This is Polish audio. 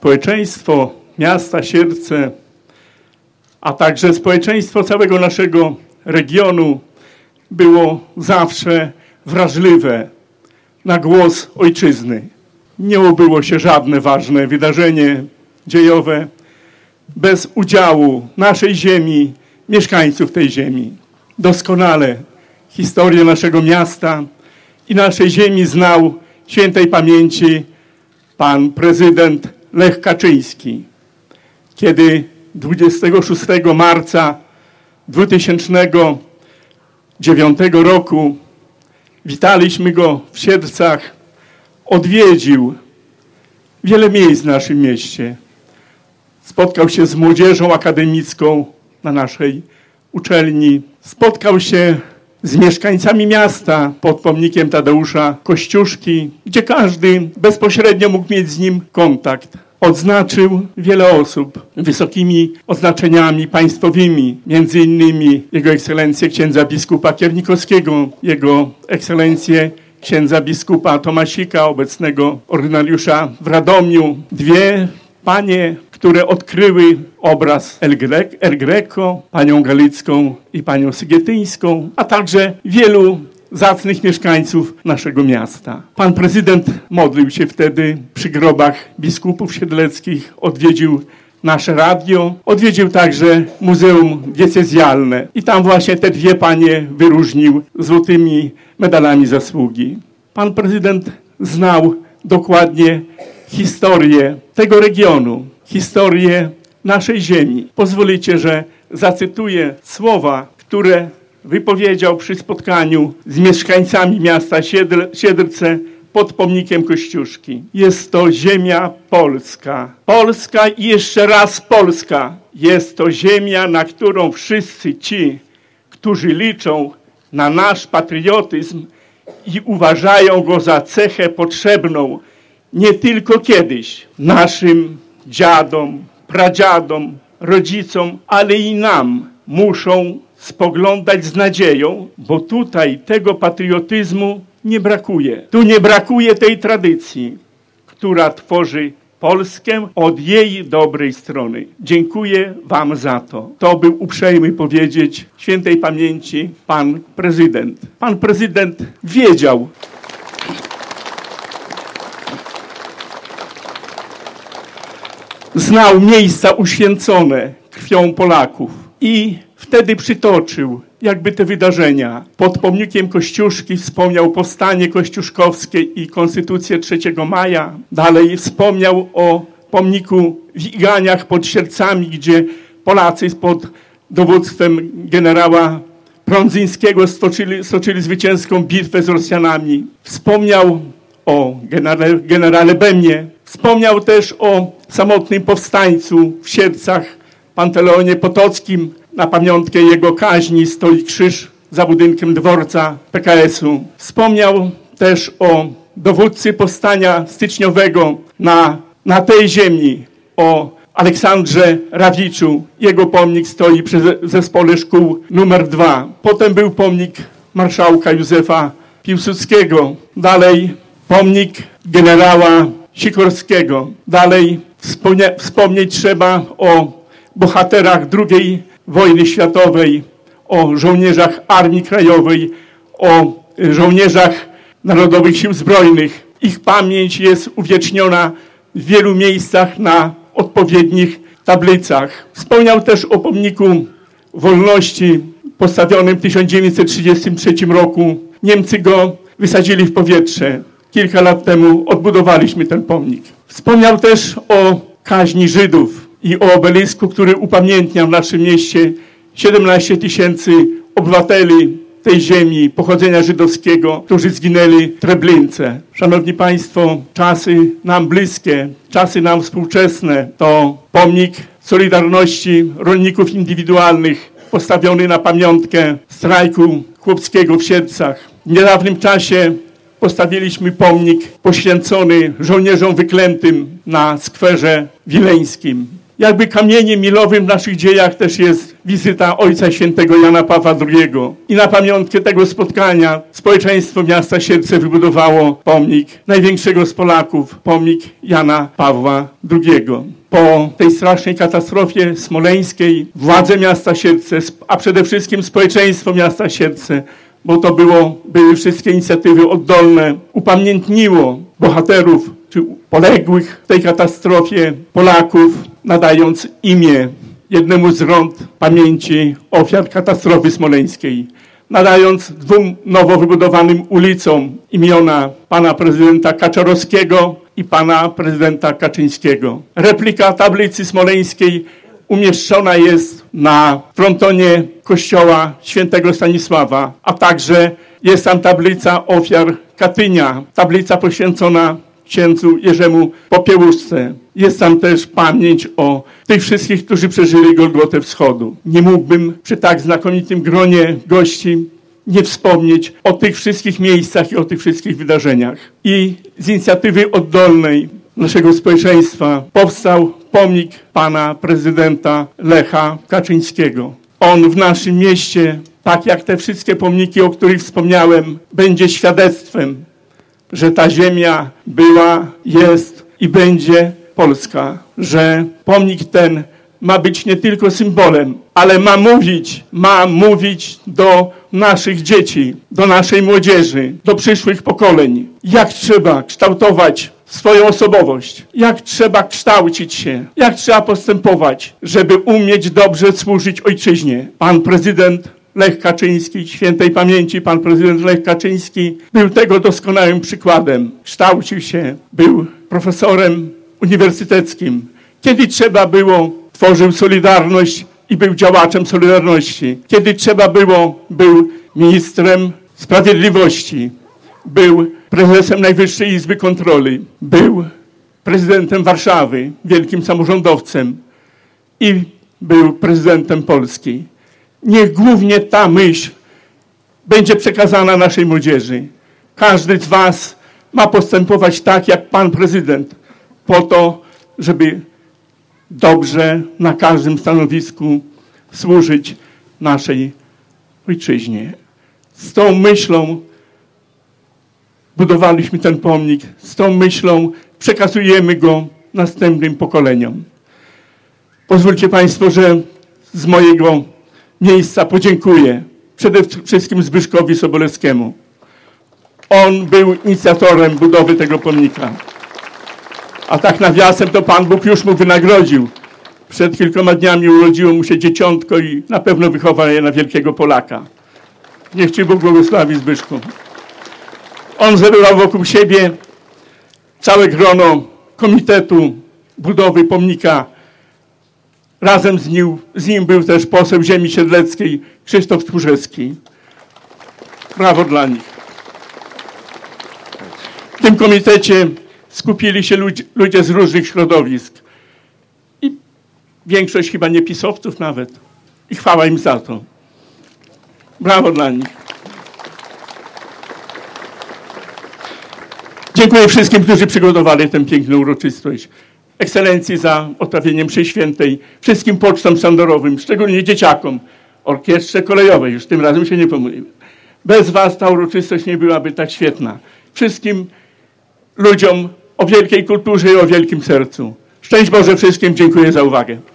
Społeczeństwo miasta Siedlce, a także społeczeństwo całego naszego regionu było zawsze wrażliwe na głos ojczyzny. Nie obyło się żadne ważne wydarzenie dziejowe bez udziału naszej ziemi, mieszkańców tej ziemi. Doskonale historię naszego miasta i naszej ziemi znał świętej pamięci pan prezydent Lech Kaczyński, kiedy 26 marca 2009 roku witaliśmy go w Siedlcach, odwiedził wiele miejsc w naszym mieście. Spotkał się z młodzieżą akademicką na naszej uczelni. Spotkał się z mieszkańcami miasta pod pomnikiem Tadeusza Kościuszki, gdzie każdy bezpośrednio mógł mieć z nim kontakt. Odznaczył wiele osób wysokimi oznaczeniami państwowymi, między innymi Jego Ekscelencję księdza biskupa Kiernikowskiego, Jego Ekscelencję księdza biskupa Tomasika, obecnego ordynariusza w Radomiu. Dwie panie, które odkryły obraz El Greco, panią Galicką i panią Sygietyńską, a także wielu zacnych mieszkańców naszego miasta. Pan prezydent modlił się wtedy przy grobach biskupów siedleckich, odwiedził nasze radio, odwiedził także Muzeum Diecezjalne i tam właśnie te dwie panie wyróżnił złotymi medalami zasługi. Pan prezydent znał dokładnie historię tego regionu, historię naszej ziemi. Pozwolicie, że zacytuję słowa, które wypowiedział przy spotkaniu z mieszkańcami miasta Siedlce pod pomnikiem Kościuszki. Jest to ziemia polska. Polska i jeszcze raz Polska. Jest to ziemia, na którą wszyscy ci, którzy liczą na nasz patriotyzm i uważają go za cechę potrzebną nie tylko kiedyś naszym dziadom, pradziadom, rodzicom, ale i nam, muszą spoglądać z nadzieją, bo tutaj tego patriotyzmu nie brakuje. Tu nie brakuje tej tradycji, która tworzy Polskę od jej dobrej strony. Dziękuję wam za to. To był uprzejmy powiedzieć świętej pamięci pan prezydent. Pan prezydent wiedział, znał miejsca uświęcone krwią Polaków i wtedy przytoczył jakby te wydarzenia. Pod pomnikiem Kościuszki wspomniał powstanie kościuszkowskie i konstytucję 3 maja. Dalej wspomniał o pomniku w Iganiach pod Siedlcami, gdzie Polacy pod dowództwem generała Prądzyńskiego stoczyli zwycięską bitwę z Rosjanami. Wspomniał o generale Bemie. Wspomniał też o samotnym powstańcu w Siedlcach, Panteleonie Potockim. Na pamiątkę jego kaźni stoi krzyż za budynkiem dworca PKS-u. Wspomniał też o dowódcy powstania styczniowego na tej ziemi, o Aleksandrze Rawiczu. Jego pomnik stoi przy zespole szkół numer 2. Potem był pomnik marszałka Józefa Piłsudskiego. Dalej pomnik generała Sikorskiego. Dalej wspomnieć trzeba o bohaterach II wojny światowej, o żołnierzach Armii Krajowej, o żołnierzach Narodowych Sił Zbrojnych. Ich pamięć jest uwieczniona w wielu miejscach na odpowiednich tablicach. Wspomniał też o pomniku wolności postawionym w 1933 roku. Niemcy go wysadzili w powietrze. Kilka lat temu odbudowaliśmy ten pomnik. Wspomniał też o kaźni Żydów i o obelisku, który upamiętnia w naszym mieście 17 000 obywateli tej ziemi pochodzenia żydowskiego, którzy zginęli w Treblince. Szanowni Państwo, czasy nam bliskie, czasy nam współczesne to pomnik Solidarności Rolników Indywidualnych postawiony na pamiątkę strajku chłopskiego w Siedlcach. W niedawnym czasie postawiliśmy pomnik poświęcony żołnierzom wyklętym na skwerze wileńskim. Jakby kamieniem milowym w naszych dziejach też jest wizyta Ojca Świętego Jana Pawła II. I na pamiątkę tego spotkania społeczeństwo miasta Siedlce wybudowało pomnik największego z Polaków, pomnik Jana Pawła II. Po tej strasznej katastrofie smoleńskiej władze miasta Siedlce, a przede wszystkim społeczeństwo miasta Siedlce, bo to były wszystkie inicjatywy oddolne, upamiętniło bohaterów czy poległych w tej katastrofie Polaków, nadając imię jednemu z rąd pamięci ofiar katastrofy smoleńskiej, nadając 2 nowo wybudowanym ulicom imiona pana prezydenta Kaczorowskiego i pana prezydenta Kaczyńskiego. Replika tablicy smoleńskiej umieszczona jest na frontonie kościoła świętego Stanisława, a także jest tam tablica ofiar Katynia, tablica poświęcona księdzu Jerzemu Popiełuszce. Jest tam też pamięć o tych wszystkich, którzy przeżyli Golgotę Wschodu. Nie mógłbym przy tak znakomitym gronie gości nie wspomnieć o tych wszystkich miejscach i o tych wszystkich wydarzeniach. I z inicjatywy oddolnej naszego społeczeństwa powstał pomnik pana prezydenta Lecha Kaczyńskiego. On w naszym mieście, tak jak te wszystkie pomniki, o których wspomniałem, będzie świadectwem, że ta ziemia była, jest i będzie polska, że pomnik ten ma być nie tylko symbolem, ale ma mówić do naszych dzieci, do naszej młodzieży, do przyszłych pokoleń, jak trzeba kształtować swoją osobowość, jak trzeba kształcić się, jak trzeba postępować, żeby umieć dobrze służyć ojczyźnie. Pan prezydent Lech Kaczyński, świętej pamięci pan prezydent Lech Kaczyński, był tego doskonałym przykładem. Kształcił się, był profesorem uniwersyteckim. Kiedy trzeba było, tworzył Solidarność i był działaczem Solidarności. Kiedy trzeba było, był ministrem sprawiedliwości. Był prezesem Najwyższej Izby Kontroli. Był prezydentem Warszawy, wielkim samorządowcem i był prezydentem Polski. Niech głównie ta myśl będzie przekazana naszej młodzieży. Każdy z was ma postępować tak, jak pan prezydent, po to, żeby dobrze na każdym stanowisku służyć naszej ojczyźnie. Z tą myślą budowaliśmy ten pomnik, z tą myślą przekazujemy go następnym pokoleniom. Pozwólcie państwo, że z mojego miejsca podziękuję przede wszystkim Zbyszkowi Sobolewskiemu. On był inicjatorem budowy tego pomnika. A tak nawiasem to Pan Bóg już mu wynagrodził. Przed kilkoma dniami urodziło mu się dzieciątko i na pewno wychowa je na wielkiego Polaka. Niech Ci Bóg błogosławi, Zbyszku. On zebrał wokół siebie całe grono komitetu budowy pomnika. Razem z nim był też poseł ziemi siedleckiej Krzysztof Tchórzewski. Brawo dla nich. W tym komitecie skupili się ludzie z różnych środowisk. I większość chyba nie pisowców nawet. I chwała im za to. Brawo dla nich. Dziękuję wszystkim, którzy przygotowali tę piękną uroczystość. Ekscelencji za odprawienie mszy świętej, wszystkim pocztom sztandarowym, szczególnie dzieciakom, orkiestrze kolejowej, już tym razem się nie pomyliłem. Bez was ta uroczystość nie byłaby tak świetna. Wszystkim ludziom o wielkiej kulturze i o wielkim sercu. Szczęść Boże wszystkim, dziękuję za uwagę.